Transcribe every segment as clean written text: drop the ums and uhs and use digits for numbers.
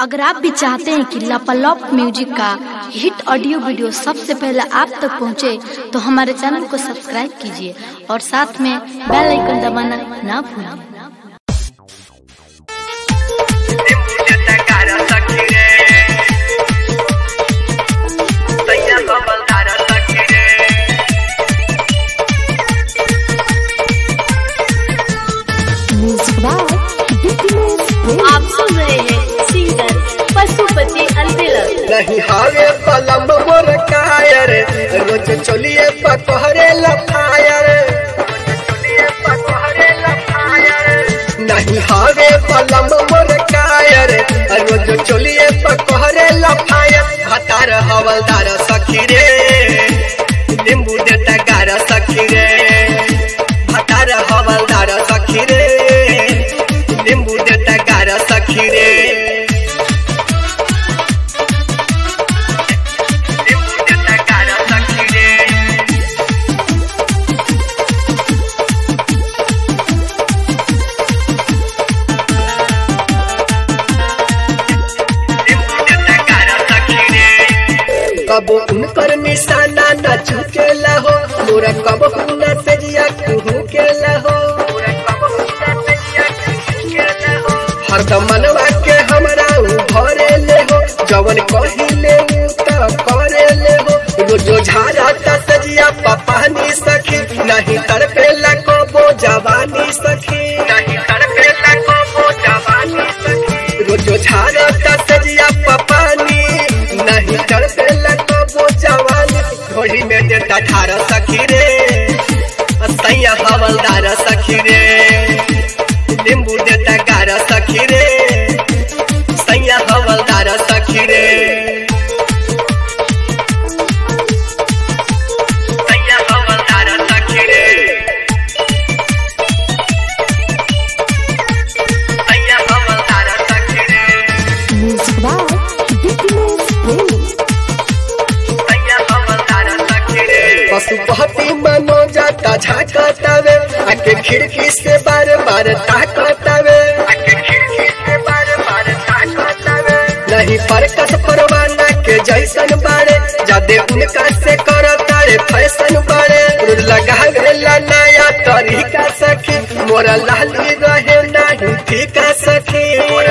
अगर आप भी चाहते हैं कि लापालॉप म्यूजिक का हिट ऑडियो वीडियो सबसे पहले आप तक पहुंचे, तो हमारे चैनल को सब्सक्राइब कीजिए और साथ में बेल आइकन दबाना ना भूलें। आप सुन रहे हैं सिंगर पशुपति अलबेला। नहीं हावे पलम मोर कायर, रोज चलिए पकहरे लफायर। नहीं हावे पलम मोर कायर, रोज चलिए पकहरे लफायर। हतार हवलदार सखी रे, नींबू देता गारा सखी रे। हतार हवलदार सखी रे, नींबू देता गारा सखी रे। कबो उनकर निशाना न झुकेला हो, मोरा कबो न तेजिया कुहू केला हो। हरदम मनवा के हमरा भरे ले हो, जवन कहिले त करे ले हो। रोजो झारा त तेजिया पानी सखी, नहीं तड़पेला कबो जवानी सखी। नहीं तड़पेला कबो जवानी सखी। रोजो झारा त तेजिया पानी, नहीं तड़पेला कबो जवानी। घोड़ी में देता ठारा सखी रे, सैया हवलदार सखी रे। नींबू देता गारा सखी रे, सैया हवलदार सखी रे। सैया हवलदार सखी रे, सैया हवलदार सखी रे। पशुपति मनो जाता झाकतावे, आके खिड़की से बार बार ताकतावे। नहीं परकस परवाना के जैसन बाड़े, जादे उनका से करतारे फैशन बाड़े। लगा गेला नया तरीका सखी, मोरा लाली रहे नहीं फीका सखी।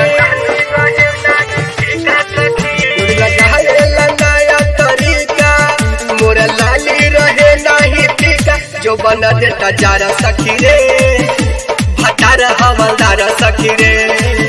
लगा गेला नया तरीका, मोरा लाली रहे नहीं फीका। जो बना देता जारा सखी रे, भटार हवलदार सखी रे।